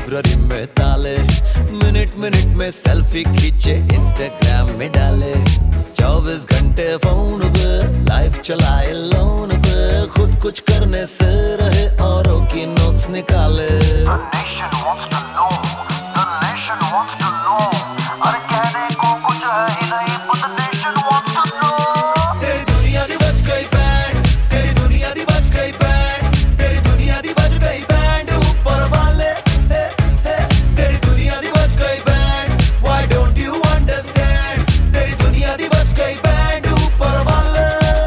Library में ताले, minute minute में सेल्फी खींचे इंस्टाग्राम में डाले। 24 घंटे फोन पे लाइफ चलाए लोन पे, खुद कुछ करने से रहे औरों की नोट्स निकाले। The nation wants to know, the nation wants to know, अरे कहने को कुछ है ही नहीं, but the nation wants to know। तेरी दुनिया दी बज गई बैंड, तेरी दुनिया दी बज गई बैंड, तेरी दुनिया दी बज गई बैंड ऊपर वाले, तेरी दुनिया दी बज गई band, why don't you understand? तेरी दुनिया दी बज गई बैंड ऊपर वाले।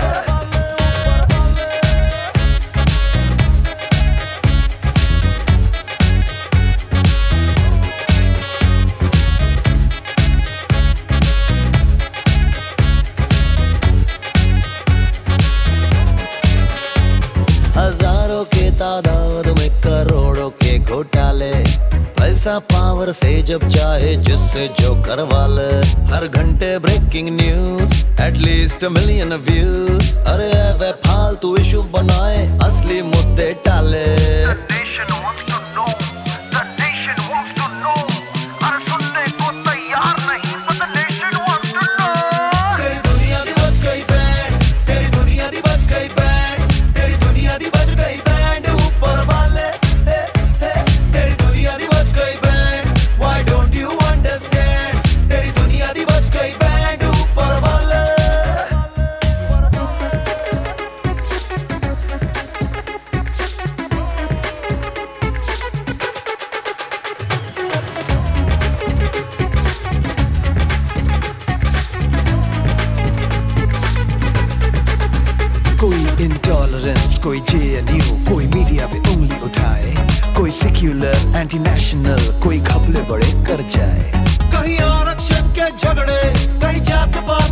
हजारों के तादाद में करोड़ों के घोटाले, पैसा पावर से जब चाहे जिससे जो करवा ले। हर घंटे breaking news, at least million views, अरे वे फालतू इशू बनाए असली मुद्दे टाले। The nation wants to know, the nation wants to know, अरे सुनने को तैयार नहीं, but the nation wants to know। तेरी दुनिया दी बज गई बैंड, तेरी दुनिया दी बज गई बैंड, तेरी दुनिया दी बज गई बैंड ऊपर वाले, तेरी दुनिया दी बज गई band, why don't you understand? तेरी दुनिया दी बज गई बैंड ऊपर वाले। कोई इंटॉलरेंस, कोई जेएनयू, कोई मीडिया पे उंगली उठाए, कोई सेक्युलर एंटी नेशनल, कोई घपले बड़े कर जाए। कहीं आरक्षण के झगड़े, कहीं जात पात